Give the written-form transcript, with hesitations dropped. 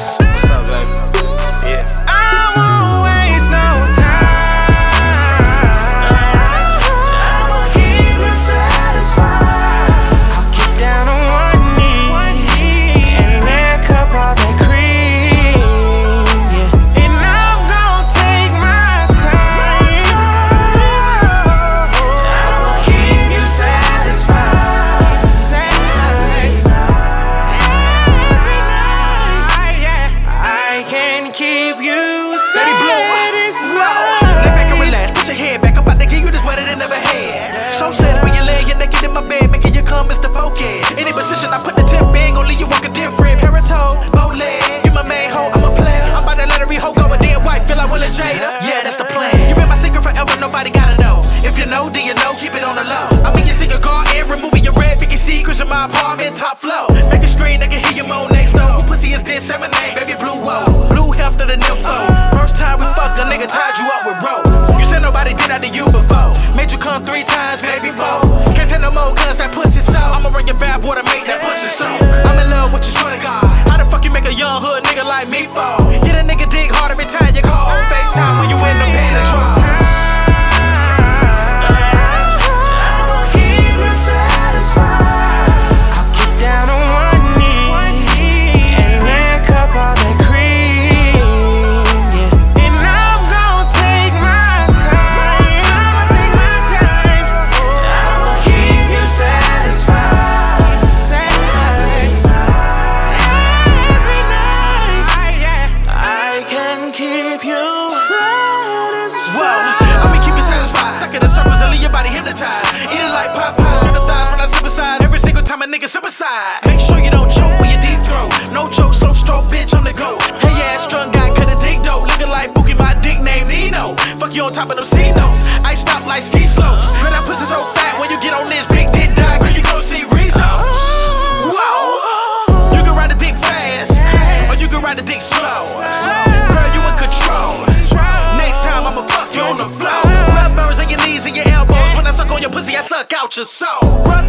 What's up, baby? Yeah. I won't waste no time. I will keep you satisfied. I'll get down on one knee and lick up all that cream, yeah. And I'm gon' take my time. I will keep you satisfied. Every night, yeah. I can keep you satisfied. Lay back and relax, put your head back. I'm about to give you this weather they never had. So says when you lay your naked in my bed, making you come, Mr. Focus. Any position I put the tip in, gon' leave you walking different. Paratoe, bow leg, you my main hoe, I'm a player. I'm about to let her hoe go a dead white, feel like Will and Jada. Yeah, that's the plan. You been my secret forever, nobody gotta know. If you know, then you know, keep it on the low. I mean, you see your car and removing your red, picky secrets in my apartment, top floor. Make a screen, they can hear your moan next door. Who pussy is this? 7-8, baby blue, whoa. Blue health to the nympho. First time we fuck, a nigga tied you up with rope. You said nobody did that to you before. Made you come 3 times, maybe 4. Can't tell no more, cause that pussy so. I'ma bring your bath water, make that pussy so. I'm in love with you, swear to God. How the fuck you make a young hood nigga like me fall? Get a nigga dig hard every time you call. FaceTime when you in the bed and drop. Nigga suicide. Make sure you don't choke when you deep throat. No joke, slow stroke, bitch, on the go. Hey, ass strung guy, cut a dick dough. Looking like Bookie, my dick name Nino. Fuck you on top of them C-notes. I stop like ski slopes. Girl, that pussy so fat when you get on this big dick die. Girl, you gon' see results. Whoa. You can ride the dick fast, or you can ride the dick slow. Girl, you in control. Next time I'ma fuck you on the floor. Rub burns on your knees and your elbows. When I suck on your pussy, I suck out your soul.